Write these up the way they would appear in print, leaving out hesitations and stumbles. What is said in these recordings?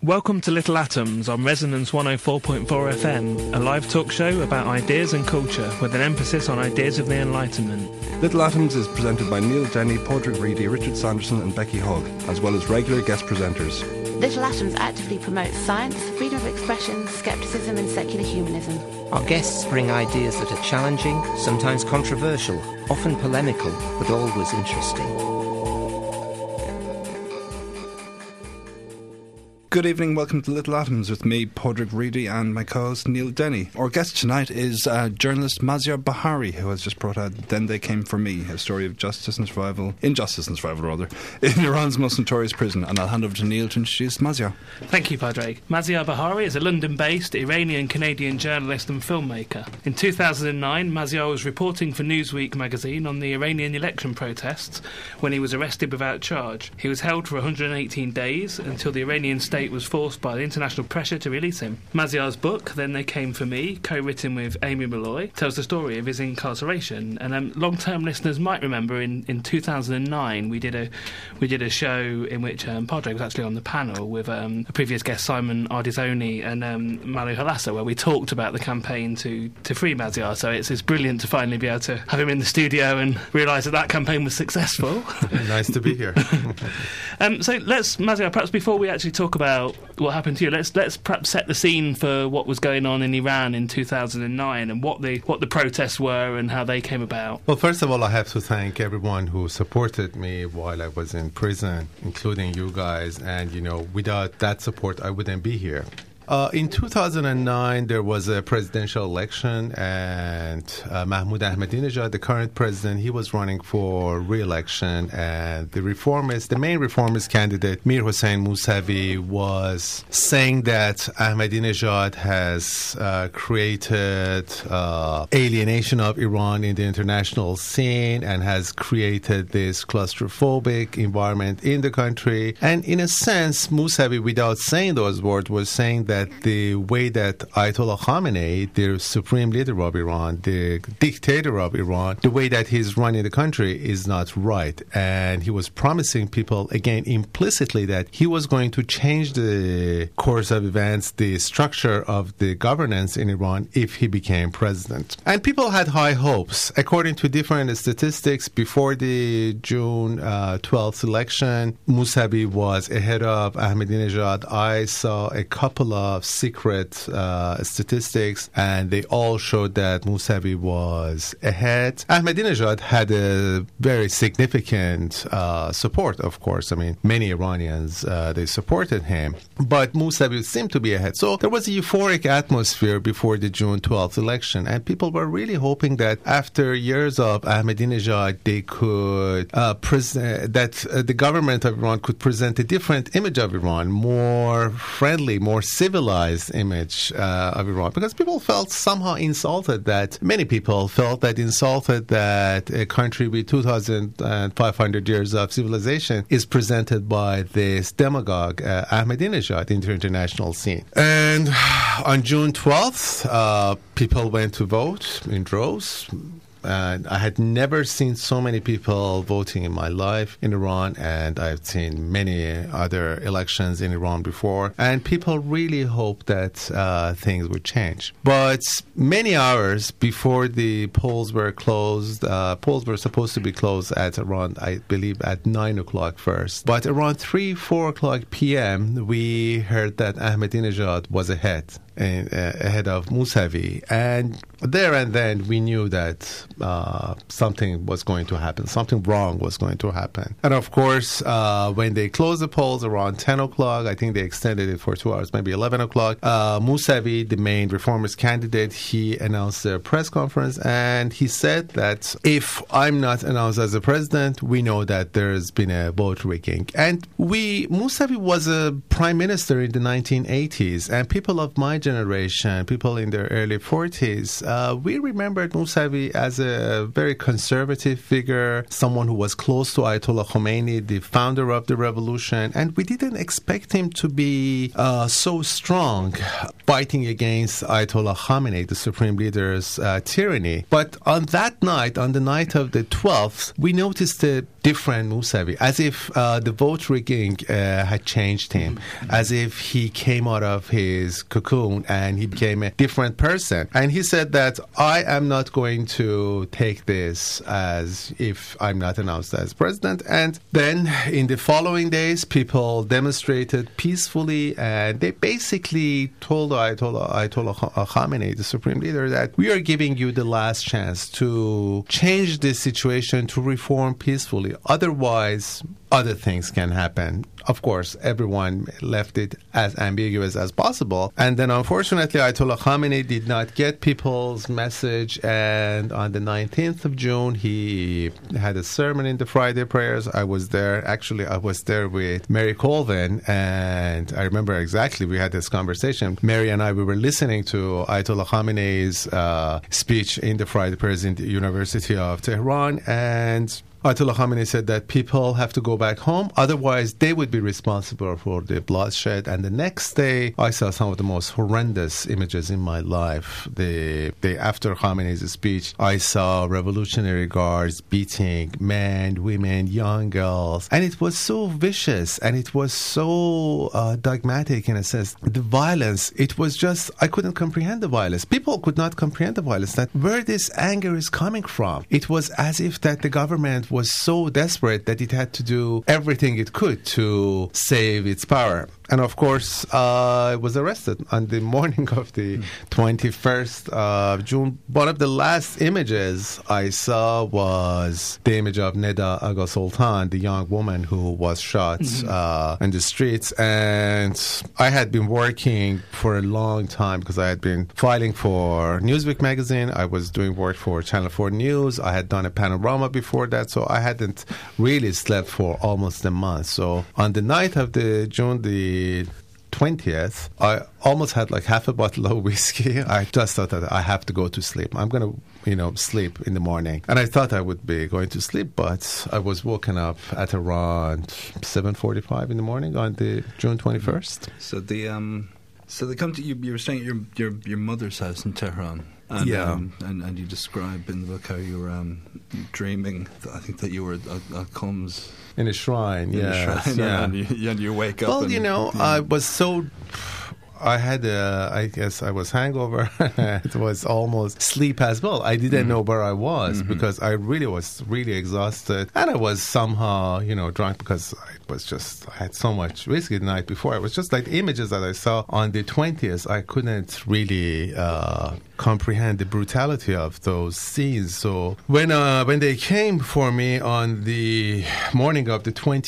Welcome to Little Atoms on Resonance 104.4 FM, a live talk show about ideas and culture with an emphasis on ideas of the Enlightenment. Little Atoms is presented by Neil Denny, Padraig Reedy, Richard Sanderson and Becky Hogg, as well as regular guest presenters. Little Atoms actively promotes science, freedom of expression, scepticism and secular humanism. Our guests bring ideas that are challenging, sometimes controversial, often polemical, but always interesting. Good evening, welcome to Little Atoms with me, Padraig Reedy, and my co-host Neil Denny. Our guest tonight is journalist Maziar Bahari, who has just brought out Then They Came For Me, a story of injustice and survival in Iran's most notorious prison. And I'll hand over to Neil to introduce Maziar. Thank you, Padraig. Maziar Bahari is a London-based Iranian-Canadian journalist and filmmaker. In 2009, Maziar was reporting for Newsweek magazine on the Iranian election protests when he was arrested without charge. He was held for 118 days until the Iranian state was forced by the international pressure to release him. Maziar's book, Then They Came For Me, co-written with Amy Malloy, tells the story of his incarceration. And long-term listeners might remember in 2009 we did a show in which Padraig was actually on the panel with a previous guest, Simon Ardizoni, and Malu Halassa, where we talked about the campaign to free Maziar. So it's brilliant to finally be able to have him in the studio and realise that campaign was successful. Nice to be here. So let's, Maziar, perhaps before we actually talk about what happened to you, let's perhaps set the scene for what was going on in Iran in 2009 and what the protests were and how they came about. Well, first of all, I have to thank everyone who supported me while I was in prison, including you guys. And, without that support, I wouldn't be here. In 2009, there was a presidential election, and Mahmoud Ahmadinejad, the current president, he was running for re-election, and the main reformist candidate, Mir Hossein Mousavi, was saying that Ahmadinejad has created alienation of Iran in the international scene and has created this claustrophobic environment in the country. And in a sense, Mousavi, without saying those words, was saying that the way that Ayatollah Khamenei, the supreme leader of Iran, the dictator of Iran, the way that he's running the country is not right. And he was promising people, again, implicitly, that he was going to change the course of events, the structure of the governance in Iran if he became president. And people had high hopes. According to different statistics, before the June 12th election, Mousavi was ahead of Ahmadinejad. I saw a couple of secret statistics, and they all showed that Mousavi was ahead. Ahmadinejad had a very significant support, of course. I mean, many Iranians, they supported him, but Mousavi seemed to be ahead. So there was a euphoric atmosphere before the June 12th election, and people were really hoping that after years of Ahmadinejad, they could that the government of Iran could present a different image of Iran, more friendly, more civilized image of Iran, because people felt somehow insulted, many people felt insulted that a country with 2,500 years of civilization is presented by this demagogue, Ahmadinejad, in the international scene. And on June 12th, people went to vote in droves. And I had never seen so many people voting in my life in Iran, and I've seen many other elections in Iran before, and people really hoped that things would change. But many hours before the polls were closed, polls were supposed to be closed at around, I believe, at 9 o'clock first. But around 4 o'clock p.m., we heard that Ahmadinejad was ahead of Mousavi. And there and then we knew that something was going to happen, something wrong was going to happen. And of course, when they closed the polls around 10 o'clock, I think they extended it for 2 hours, maybe 11 o'clock, Mousavi, the main reformist candidate, he announced a press conference, and he said that if I'm not announced as a president, we know that there's been a vote rigging. And Mousavi was a prime minister in the 1980s, and people of my generation, people in their early 40s, we remembered Mousavi as a very conservative figure, someone who was close to Ayatollah Khomeini, the founder of the revolution, and we didn't expect him to be so strong fighting against Ayatollah Khamenei, the supreme leader's tyranny. But on that night, on the night of the 12th, we noticed a different Mousavi, as if the vote rigging had changed him, as if he came out of his cocoon and he became a different person. And he said that I am not going to take this as if I'm not announced as president. And then in the following days, people demonstrated peacefully, and they basically told Ayatollah Khamenei, the supreme leader, that we are giving you the last chance to change this situation, to reform peacefully. Otherwise, other things can happen. Of course, everyone left it as ambiguous as possible. And then, unfortunately, Ayatollah Khamenei did not get people's message. And on the 19th of June, he had a sermon in the Friday prayers. I was there. Actually, I was there with Mary Colvin. And I remember exactly, we had this conversation. Mary and I, we were listening to Ayatollah Khamenei's speech in the Friday prayers in the University of Tehran. And Ayatollah Khamenei said that people have to go back home, otherwise they would be responsible for the bloodshed. And the next day, I saw some of the most horrendous images in my life. The day after Khamenei's speech, I saw Revolutionary Guards beating men, women, young girls. And it was so vicious, and it was so dogmatic in a sense. The violence, it was just, I couldn't comprehend the violence. People could not comprehend the violence, that where this anger is coming from. It was as if that the government was so desperate that it had to do everything it could to save its power. And of course, I was arrested on the morning of the 21st of June. One of the last images I saw was the image of Neda Aga Sultan, the young woman who was shot in the streets. And I had been working for a long time because I had been filing for Newsweek magazine. I was doing work for Channel 4 News. I had done a panorama before that, so I hadn't really slept for almost a month. So on the night of the June the 20th, I almost had like half a bottle of whiskey. I just thought that I have to go to sleep. I'm going to, sleep in the morning. And I thought I would be going to sleep, but I was woken up at around 7:45 in the morning on the June 21st. So they come to you. You were staying at your mother's house in Tehran. And, yeah. And you describe in the book how you were dreaming. I think that you were at Combs. In a shrine, yes. Yeah. And you wake up. Well, I was so... I guess I was hangover. It was almost sleep as well. I didn't know where I was because I really was really exhausted. And I was somehow, drunk because I had so much whiskey the night before. It was just like the images that I saw on the 20th. I couldn't really comprehend the brutality of those scenes. So when they came for me on the morning of the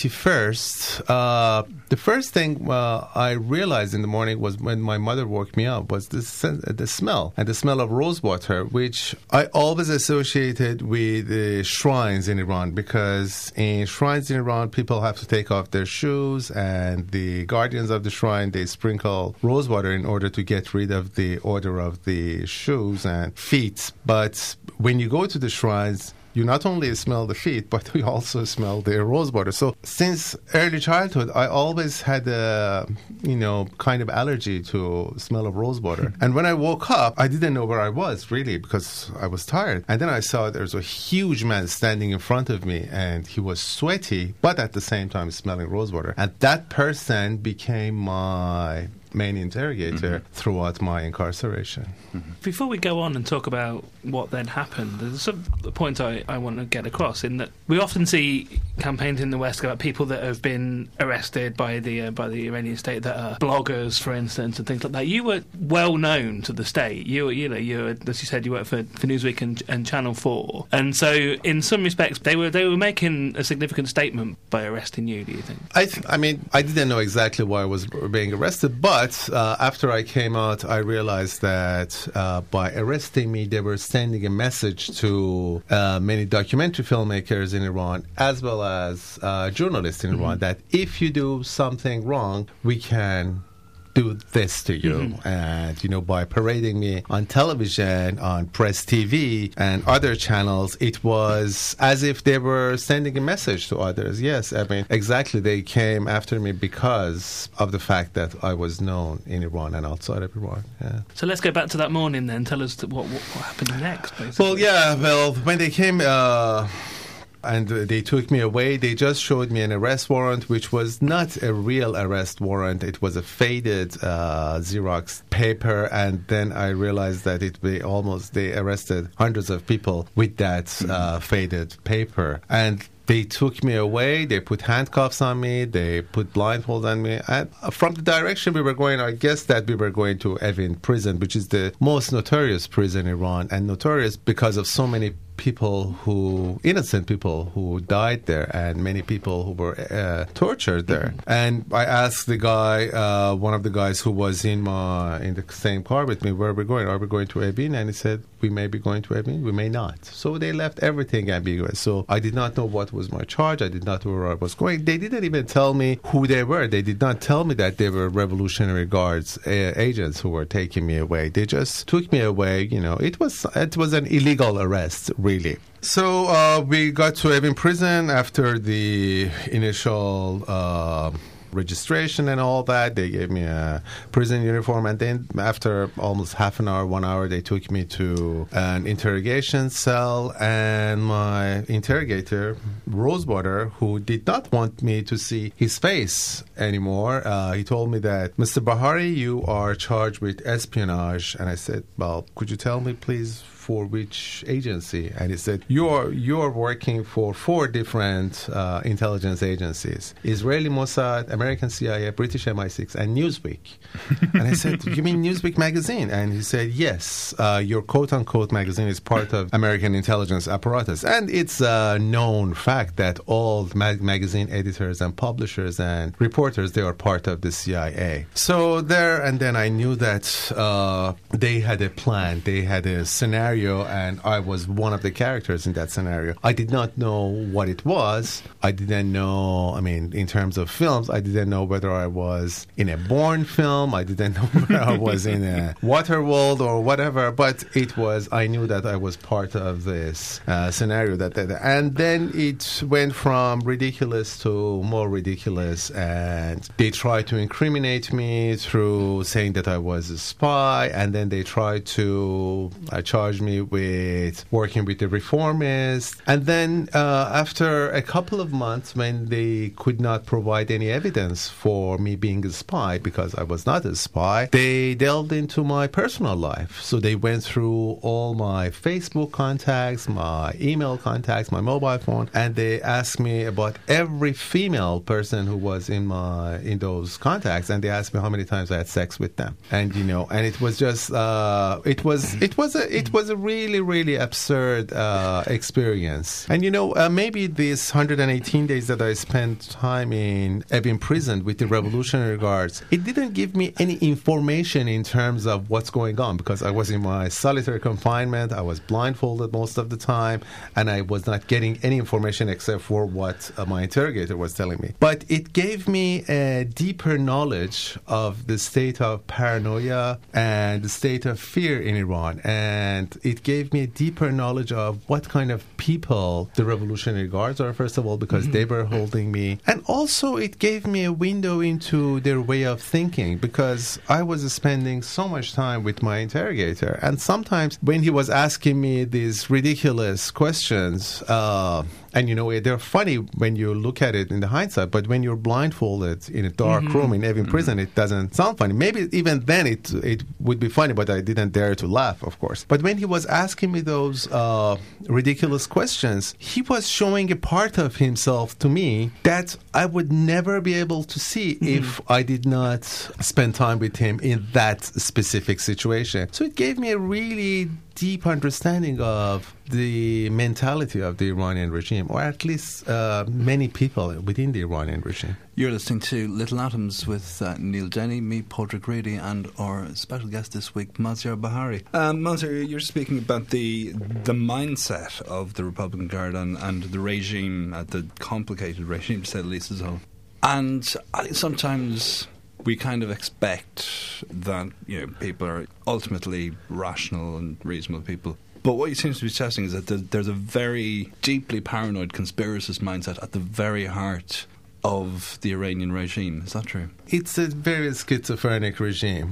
21st, the first thing I realized in the morning was when my mother woke me up was the smell, and the smell of rosewater, which I always associated with the shrines in Iran, because in shrines in Iran, people have to take off their shoes, and the guardians of the shrine, they sprinkle rosewater in order to get rid of the odor of the shoes and feet. But when you go to the shrines, you not only smell the feet, but you also smell the rosewater. So since early childhood, I always had a, kind of allergy to smell of rosewater. And when I woke up, I didn't know where I was, really, because I was tired. And then I saw there was a huge man standing in front of me, and he was sweaty, but at the same time smelling rosewater. And that person became my main interrogator throughout my incarceration. Before we go on and talk about what then happened, there's a point I want to get across, in that we often see campaigns in the West about people that have been arrested by the Iranian state, that are bloggers, for instance, and things like that. You were well known to the state. You were, as you said, you worked for Newsweek and Channel 4, and so in some respects they were making a significant statement by arresting you. Do you think? I didn't know exactly why I was being arrested, but after I came out, I realized that by arresting me, they were sending a message to many documentary filmmakers in Iran, as well as journalists in Iran, that if you do something wrong, we can do this to you. And, by parading me on television, on Press TV and other channels, it was as if they were sending a message to others. Yes, exactly. They came after me because of the fact that I was known in Iran and outside of Iran. Yeah. So let's go back to that morning then. Tell us what happened next, basically. Well, when they came... And they took me away. They just showed me an arrest warrant, which was not a real arrest warrant. It was a faded Xerox paper. And then I realized that they arrested hundreds of people with that faded paper. And they took me away. They put handcuffs on me. They put blindfold on me. And from the direction we were going, I guess that we were going to Evin prison, which is the most notorious prison in Iran, and notorious because of so many innocent people who died there, and many people who were tortured there. And I asked the guy, one of the guys who was in the same car with me, where are we going? Are we going to Evin? And he said, we may be going to Evin, we may not. So they left everything ambiguous. So I did not know what was my charge. I did not know where I was going. They didn't even tell me who they were. They did not tell me that they were Revolutionary Guards agents who were taking me away. They just took me away. It was an illegal arrest, really. So we got to Evin prison after the initial registration and all that. They gave me a prison uniform, and then after almost half an hour, 1 hour, they took me to an interrogation cell, and my interrogator, Rosewater, who did not want me to see his face anymore, he told me that, Mr. Bahari, you are charged with espionage. And I said, well, could you tell me, please, for which agency? And he said, you're working for 4 different intelligence agencies: Israeli Mossad, American CIA, British MI6, and Newsweek. And I said, you mean Newsweek magazine? And he said, yes, your quote-unquote magazine is part of American intelligence apparatus. And it's a known fact that all magazine editors and publishers and reporters, they are part of the CIA. So then I knew that they had a plan, they had a scenario, and I was one of the characters in that scenario. I did not know what it was. I didn't know, in terms of films, I didn't know whether I was in a Bourne film. I didn't know whether I was in a Waterworld or whatever, but I knew that I was part of this scenario. And then it went from ridiculous to more ridiculous, and they tried to incriminate me through saying that I was a spy, and then they tried to charge me with working with the reformists. And then after a couple of months, when they could not provide any evidence for me being a spy, because I was not a spy, they delved into my personal life. So they went through all my Facebook contacts, my email contacts, my mobile phone, and they asked me about every female person who was in those contacts, and they asked me how many times I had sex with them. And and it was just it was a really, really absurd experience. And maybe these 118 days that I spent time in Evin prison with the Revolutionary Guards, it didn't give me any information in terms of what's going on, because I was in my solitary confinement. I was blindfolded most of the time, and I was not getting any information except for what my interrogator was telling me. But it gave me a deeper knowledge of the state of paranoia and the state of fear in Iran, and it gave me a deeper knowledge of what kind of people the Revolutionary Guards are, first of all, because they were holding me. And also it gave me a window into their way of thinking, because I was spending so much time with my interrogator. And sometimes when he was asking me these ridiculous questions, and they're funny when you look at it in the hindsight, but when you're blindfolded in a dark room in Evin prison, it doesn't sound funny. Maybe even then it would be funny, but I didn't dare to laugh, of course. But when he was asking me those ridiculous questions, he was showing a part of himself to me that I would never be able to see if I did not spend time with him in that specific situation. So it gave me a really deep understanding of the mentality of the Iranian regime, or at least many people within the Iranian regime. You're listening to Little Atoms with Neil Denny, me, Padraig Reedy, and our special guest this week, Maziar Bahari. Maziar, you're speaking about the mindset of the Republican Guard and the regime, the complicated regime, to say the least, as well. And I think sometimes we kind of expect that people are ultimately rational and reasonable people. But what he seems to be suggesting is that there's a very deeply paranoid conspiracist mindset at the very heart of the Iranian regime. Is that true? It's a very schizophrenic regime.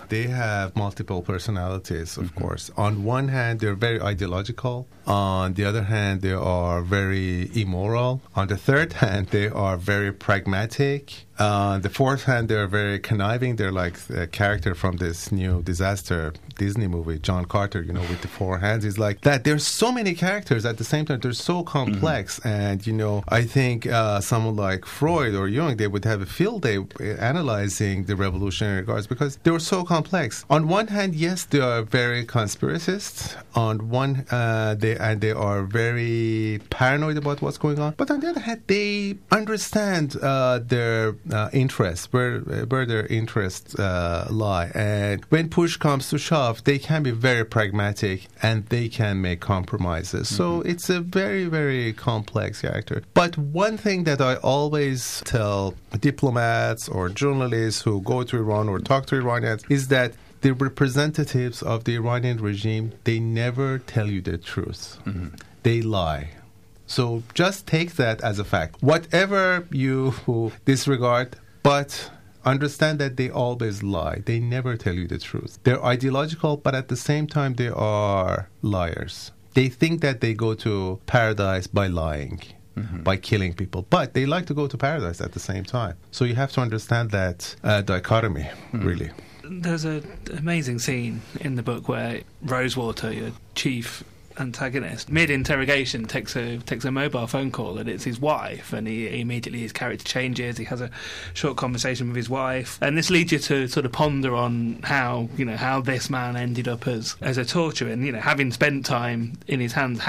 they have multiple personalities, of course. On one hand, they're very ideological. On the other hand, they are very immoral. On the third hand, they are very pragmatic. On the fourth hand, they're very conniving. They're like a character from this new disaster Disney movie, John Carter, with the four hands. He's like that. There's so many characters at the same time. They're so complex. And, I think someone like Freud or Jung, they would have a field day analyzing the Revolutionary Guards because they were so complex. On one hand, yes, they are very conspiracists. On one, they are very paranoid about what's going on. But on the other hand, they understand their interests, where their interests lie. And when push comes to shove, they can be very pragmatic and they can make compromises. So it's a very, very complex character. But one thing that I always tell diplomats or journalists who go to Iran or talk to Iranians is that the representatives of the Iranian regime, they never tell you the truth. They lie. So just take that as a fact. Whatever you disregard, but understand that they always lie. They never tell you the truth. They're ideological, but at the same time, they are liars. They think that they go to paradise by lying, by killing people. But they like to go to paradise at the same time. So you have to understand that dichotomy, really. There's an amazing scene in the book where Rosewater, your chief antagonist, mid-interrogation takes a mobile phone call, and it's his wife, and he immediately, his character changes. He has a short conversation with his wife, and this leads you to sort of ponder on how this man ended up as a torturer, and having spent time in his hands,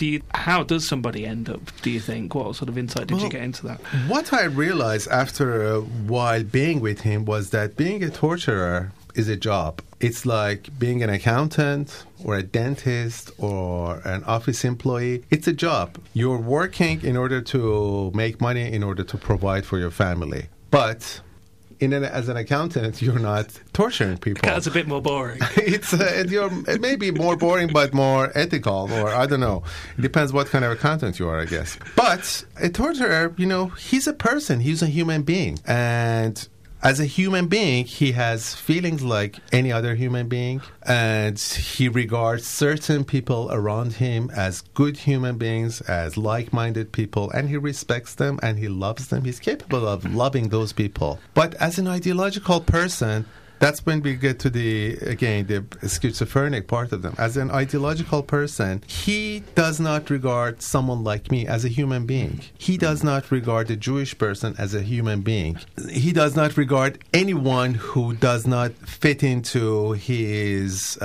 how does somebody end up, do you think? What sort of insight did you get into that? What I realized after a while being with him was that being a torturer is a job. It's like being an accountant or a dentist or an office employee. It's a job. You're working in order to make money, in order to provide for your family. But as an accountant, you're not torturing people. That's a bit more boring. It may be more boring, but more ethical, or I don't know. It depends what kind of accountant you are, I guess. But a torturer, he's a person. He's a human being. And as a human being, he has feelings like any other human being, and he regards certain people around him as good human beings, as like-minded people, and he respects them and he loves them. He's capable of loving those people. But as an ideological person, that's when we get to the schizophrenic part of them. As an ideological person, he does not regard someone like me as a human being. He does not regard a Jewish person as a human being. He does not regard anyone who does not fit into his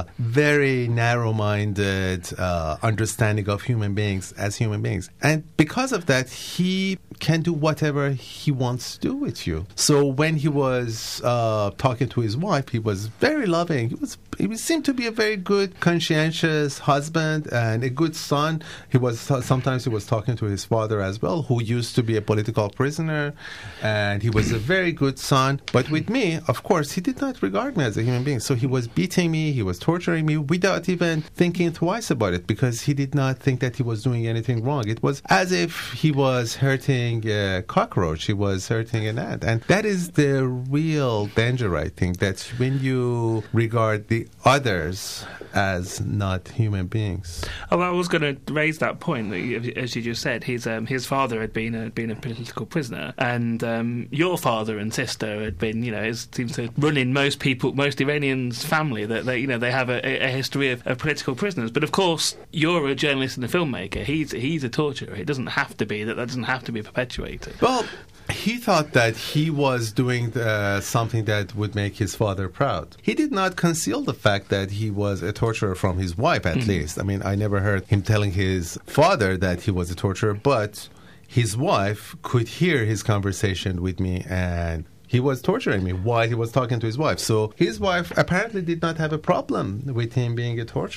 very narrow-minded understanding of human beings as human beings. And because of that, he can do whatever he wants to do with you. So when he was talking to his wife, he was very loving. He seemed to be a very good, conscientious husband and a good son. Sometimes he was talking to his father as well, who used to be a political prisoner, and he was a very good son. But with me, of course, he did not regard me as a human being. So he was beating me, he was torturing me without even thinking twice about it, because he did not think that he was doing anything wrong. It was as if he was hurting a cockroach, he was hurting an ant. And that is the real danger, I think, that when you regard the others as not human beings. Oh, I was going to raise that point that, as you just said, his father had been a political prisoner, and your father and sister had been, it seems to run in most Iranians' family that they have a history of political prisoners. But of course, you're a journalist and a filmmaker. He's a torturer. It doesn't have to be that doesn't have to be perpetuated. Well, he thought that he was doing something that would make his father proud. He did not conceal the fact that he was a torturer from his wife, at least. I mean, I never heard him telling his father that he was a torturer, but his wife could hear his conversation with me, and he was torturing me while he was talking to his wife. So his wife apparently did not have a problem with him being a torturer.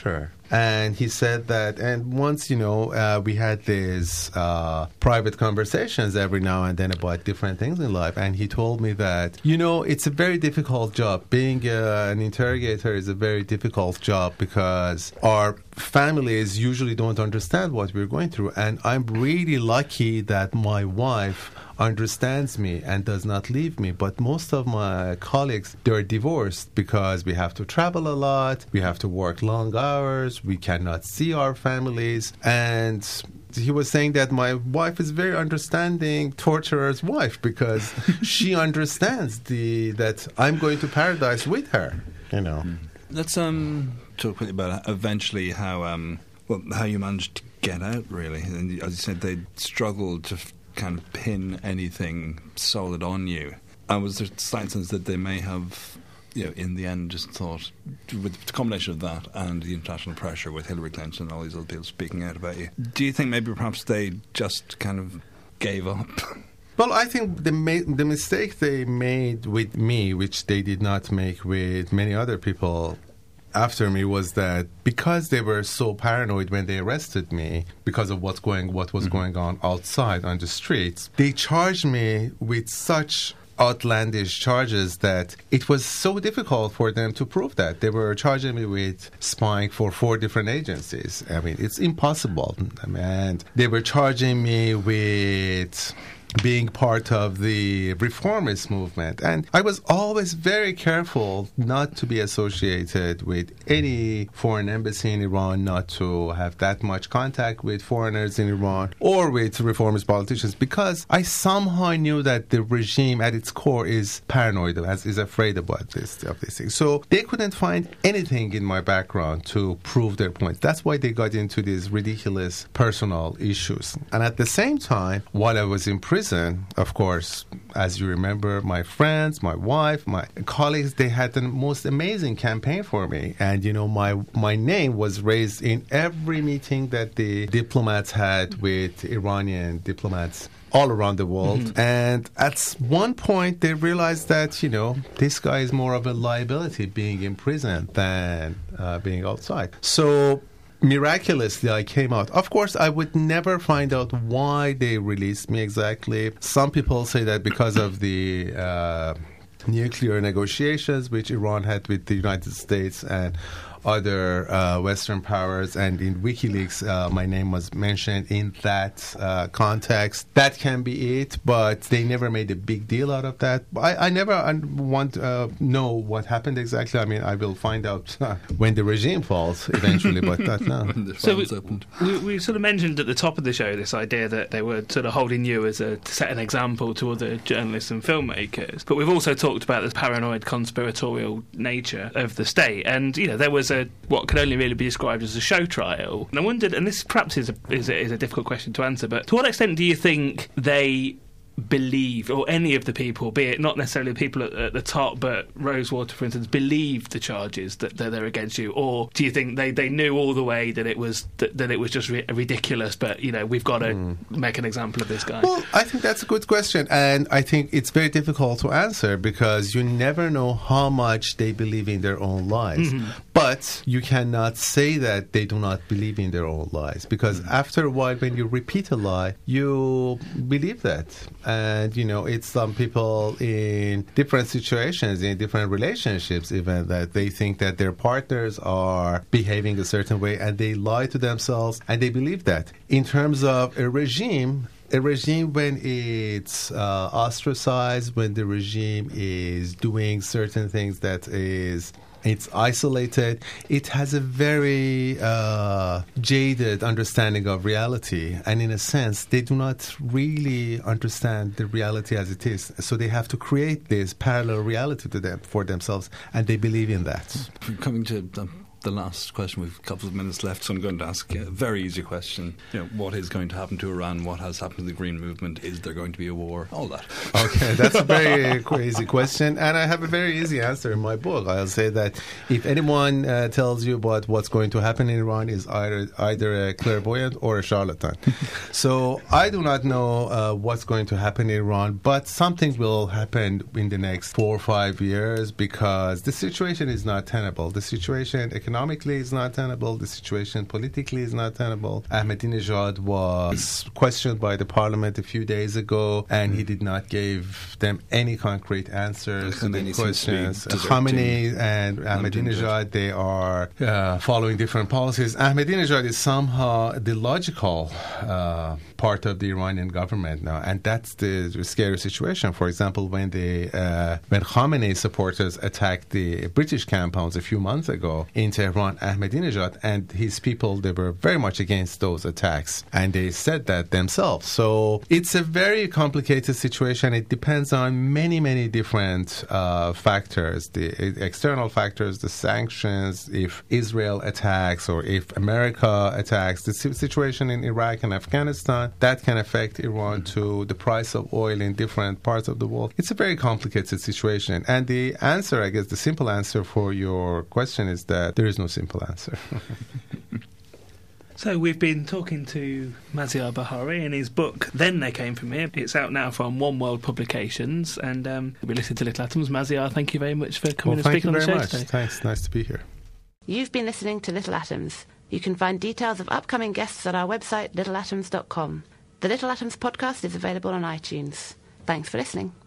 And he said that, and once, we had these private conversations every now and then about different things in life. And he told me that, it's a very difficult job. Being an interrogator is a very difficult job because our families usually don't understand what we're going through. And I'm really lucky that my wife understands me and does not leave me. But most of my colleagues, they're divorced because we have to travel a lot, we have to work long hours, we cannot see our families. And he was saying that my wife is very understanding torturer's wife because she understands that I'm going to paradise with her, Let's talk about eventually how you managed to get out, really. And as you said, they struggled to kind of pin anything solid on you. And was there slight sense that they may have, in the end, just thought, with the combination of that and the international pressure with Hillary Clinton and all these other people speaking out about you, do you think maybe perhaps they just kind of gave up? Well, I think the mistake they made with me, which they did not make with many other people after me, was that because they were so paranoid when they arrested me because of what was going on outside on the streets, they charged me with such outlandish charges that it was so difficult for them to prove that. They were charging me with spying for 4 different agencies. I mean, it's impossible. And they were charging me with being part of the reformist movement. And I was always very careful not to be associated with any foreign embassy in Iran, not to have that much contact with foreigners in Iran or with reformist politicians, because I somehow knew that the regime at its core is paranoid, is afraid about these things. So they couldn't find anything in my background to prove their point. That's why they got into these ridiculous personal issues. And at the same time, while I was in prison, of course, as you remember, my friends, my wife, my colleagues, they had the most amazing campaign for me. And, my name was raised in every meeting that the diplomats had with Iranian diplomats all around the world. Mm-hmm. And at one point, they realized that, this guy is more of a liability being in prison than being outside. So miraculously, I came out. Of course, I would never find out why they released me exactly. Some people say that because of the nuclear negotiations which Iran had with the United States and other Western powers, and in WikiLeaks, my name was mentioned in that context. That can be it, but they never made a big deal out of that. I never want to know what happened exactly. I mean, I will find out when the regime falls eventually, but not now. So we sort of mentioned at the top of the show this idea that they were sort of holding you to set an example to other journalists and filmmakers, but we've also talked about the paranoid conspiratorial nature of the state, and there was what could only really be described as a show trial. And I wondered, and this perhaps is a difficult question to answer, but to what extent do you think they believe, or any of the people, be it not necessarily the people at the top, but Rosewater, for instance, believed the charges that they're against you, or do you think they knew all the way that it was just ridiculous, but we've got to make an example of this guy? Well, I think that's a good question, and I think it's very difficult to answer because you never know how much they believe in their own lies. Mm-hmm. But you cannot say that they do not believe in their own lies, because after a while, when you repeat a lie, you believe that. And, it's some people in different situations, in different relationships even, that they think that their partners are behaving a certain way and they lie to themselves and they believe that. In terms of a regime, when it's ostracized, when the regime is doing certain things it's isolated, it has a very jaded understanding of reality. And in a sense, they do not really understand the reality as it is. So they have to create this parallel reality to them for themselves, and they believe in that. Coming to the last question, we've a couple of minutes left, so I'm going to ask a very easy question. What is going to happen to Iran? What has happened to the Green Movement? Is there going to be a war? All that. Okay, that's a very easy question, and I have a very easy answer in my book. I'll say that if anyone tells you about what's going to happen in Iran, is either a clairvoyant or a charlatan. So I do not know what's going to happen in Iran, but something will happen in the next 4 or 5 years because the situation is not tenable. The situation economically economically is not tenable. The situation politically is not tenable. Ahmadinejad was questioned by the parliament a few days ago, and he did not give them any concrete answers to the questions. Khamenei and Ahmadinejad, they are following different policies. Ahmadinejad is somehow the logical part of the Iranian government now, and that's the scary situation. For example, when Khamenei supporters attacked the British compounds a few months ago in Tehran, Ahmadinejad and his people, they were very much against those attacks, and they said that themselves. So it's a very complicated situation. It depends on many, many different factors, the external factors, the sanctions, if Israel attacks or if America attacks, the situation in Iraq and Afghanistan, that can affect Iran too, the price of oil in different parts of the world. It's a very complicated situation. And the answer, I guess, the simple answer for your question is that there is no simple answer. So we've been talking to Maziar Bahari in his book, Then They Came For Me. It's out now from One World Publications, and we listened to Little Atoms. Maziar, thank you very much for coming and speaking on the show today. Thanks, nice to be here. You've been listening to Little Atoms. You can find details of upcoming guests at our website, littleatoms.com. The Little Atoms podcast is available on iTunes. Thanks for listening.